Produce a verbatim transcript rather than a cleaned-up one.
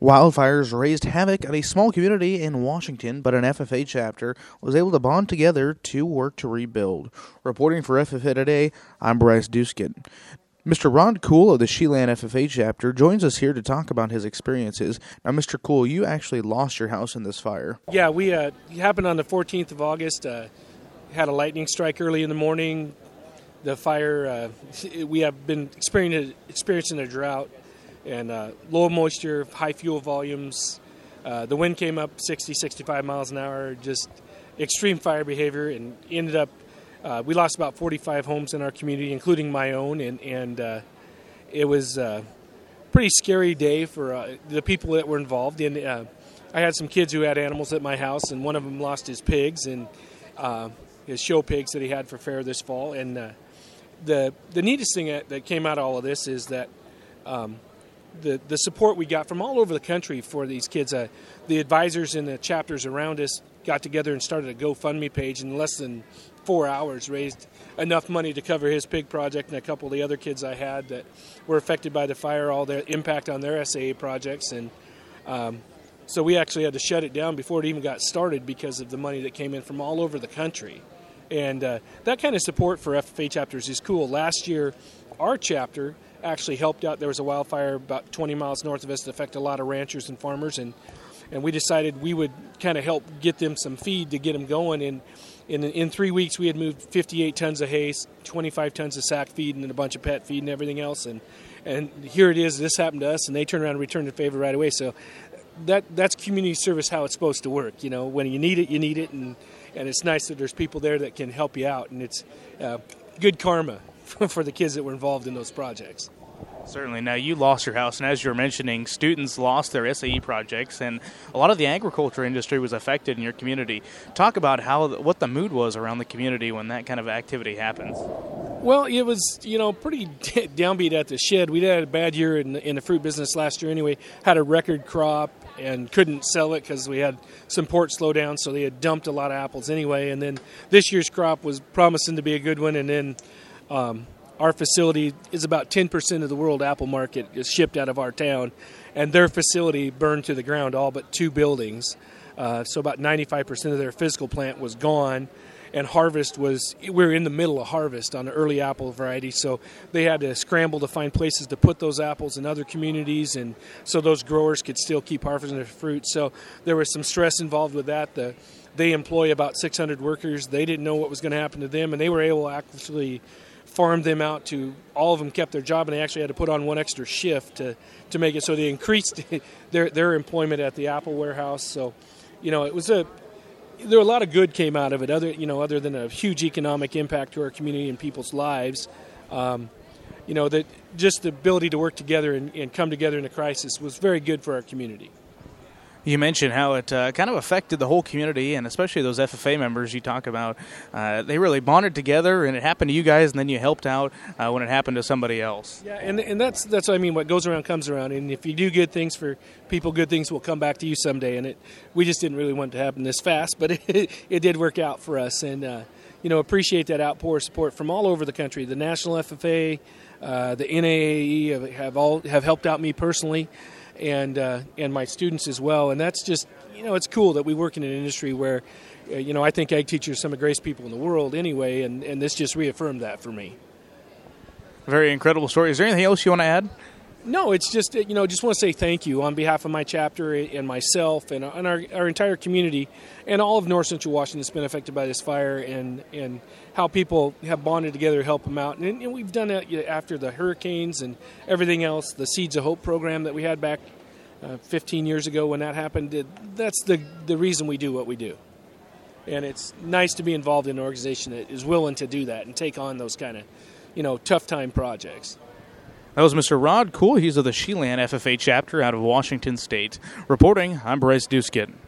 Wildfires raised havoc at a small community in Washington, but an F F A chapter was able to bond together to work to rebuild. Reporting for F F A Today, I'm Bryce Duskin. Mister Rod Cool of the Chelan F F A chapter joins us here to talk about his experiences. Now, Mister Cool, you actually lost your house in this fire. Yeah, we uh, it happened on the fourteenth of August. Uh, had a lightning strike early in the morning. The fire, uh, we have been experiencing, experiencing a drought and uh, low moisture, high fuel volumes. Uh, the wind came up sixty, sixty-five miles an hour, just extreme fire behavior, and ended up, uh, we lost about forty-five homes in our community, including my own, and, and uh, it was a pretty scary day for uh, the people that were involved. And uh, I had some kids who had animals at my house, and one of them lost his pigs, and uh, his show pigs that he had for fair this fall. And uh, the the neatest thing that, that came out of all of this is that um, the the support we got from all over the country for these kids. Uh, the advisors in the chapters around us got together and started a GoFundMe page. In less than four hours, raised enough money to cover his pig project and a couple of the other kids I had that were affected by the fire, all the impact on their S A A projects. And um, so we actually had to shut it down before it even got started because of the money that came in from all over the country. And uh, that kind of support for F F A chapters is cool. Last year, our chapter actually helped out. There was a wildfire about twenty miles north of us that affected a lot of ranchers and farmers, and, and we decided we would kind of help get them some feed to get them going. And in, in three weeks, we had moved fifty-eight tons of hay, twenty-five tons of sack feed, and a bunch of pet feed and everything else. And, and here it is. This happened to us, and they turned around and returned the favor right away. So that that's community service how it's supposed to work. You know, when you need it, you need it, and and it's nice that there's people there that can help you out, and it's uh, good karma for the kids that were involved in those projects. Certainly. Now, you lost your house, and as you were mentioning, students lost their S A E projects, and a lot of the agriculture industry was affected in your community. Talk about how what the mood was around the community when that kind of activity happens. Well, it was, you know, pretty downbeat at the shed. We had a bad year in the, in the fruit business last year anyway, had a record crop and couldn't sell it because we had some port slowdown, so they had dumped a lot of apples anyway. And then this year's crop was promising to be a good one, and then um, our facility is about ten percent of the world apple market is shipped out of our town, and their facility burned to the ground, all but two buildings. Uh, so about ninety-five percent of their physical plant was gone, and harvest was, we were in the middle of harvest on the early apple variety, so they had to scramble to find places to put those apples in other communities, and so those growers could still keep harvesting their fruit. So there was some stress involved with that. The, they employ about six hundred workers. They didn't know what was going to happen to them, and they were able to actually farm them out to, all of them kept their job, and they actually had to put on one extra shift to, to make it so they increased their their employment at the apple warehouse. So, you know, it was a, there were a lot of good came out of it, other, you know, other than a huge economic impact to our community and people's lives. Um, you know, that just the ability to work together and, and come together in a crisis was very good for our community. You mentioned how it uh, kind of affected the whole community, and especially those F F A members you talk about. Uh, they really bonded together, and it happened to you guys, and then you helped out uh, when it happened to somebody else. Yeah, and and that's that's what I mean. What goes around comes around, and if you do good things for people, good things will come back to you someday. And it, we just didn't really want it to happen this fast, but it, it did work out for us. And uh, you know, appreciate that outpour of support from all over the country. The National F F A, uh, the N double A E have, have all have helped out me personally. And uh, and my students as well, and that's just, you know, it's cool that we work in an industry where, uh, you know, I think ag teachers are some of the greatest people in the world anyway, and, and this just reaffirmed that for me. Very incredible story. Is there anything else you want to add? No, it's just, you know, just want to say thank you on behalf of my chapter and myself and, and our, our entire community and all of North Central Washington that's been affected by this fire, and, and how people have bonded together to help them out. And, and we've done that after the hurricanes and everything else, the Seeds of Hope program that we had back uh, fifteen years ago when that happened. That's the, the reason we do what we do. And it's nice to be involved in an organization that is willing to do that and take on those kind of, you know, tough time projects. That was Mister Rod Cool. He's of the Chelan F F A chapter out of Washington State. Reporting, I'm Bryce Duskin.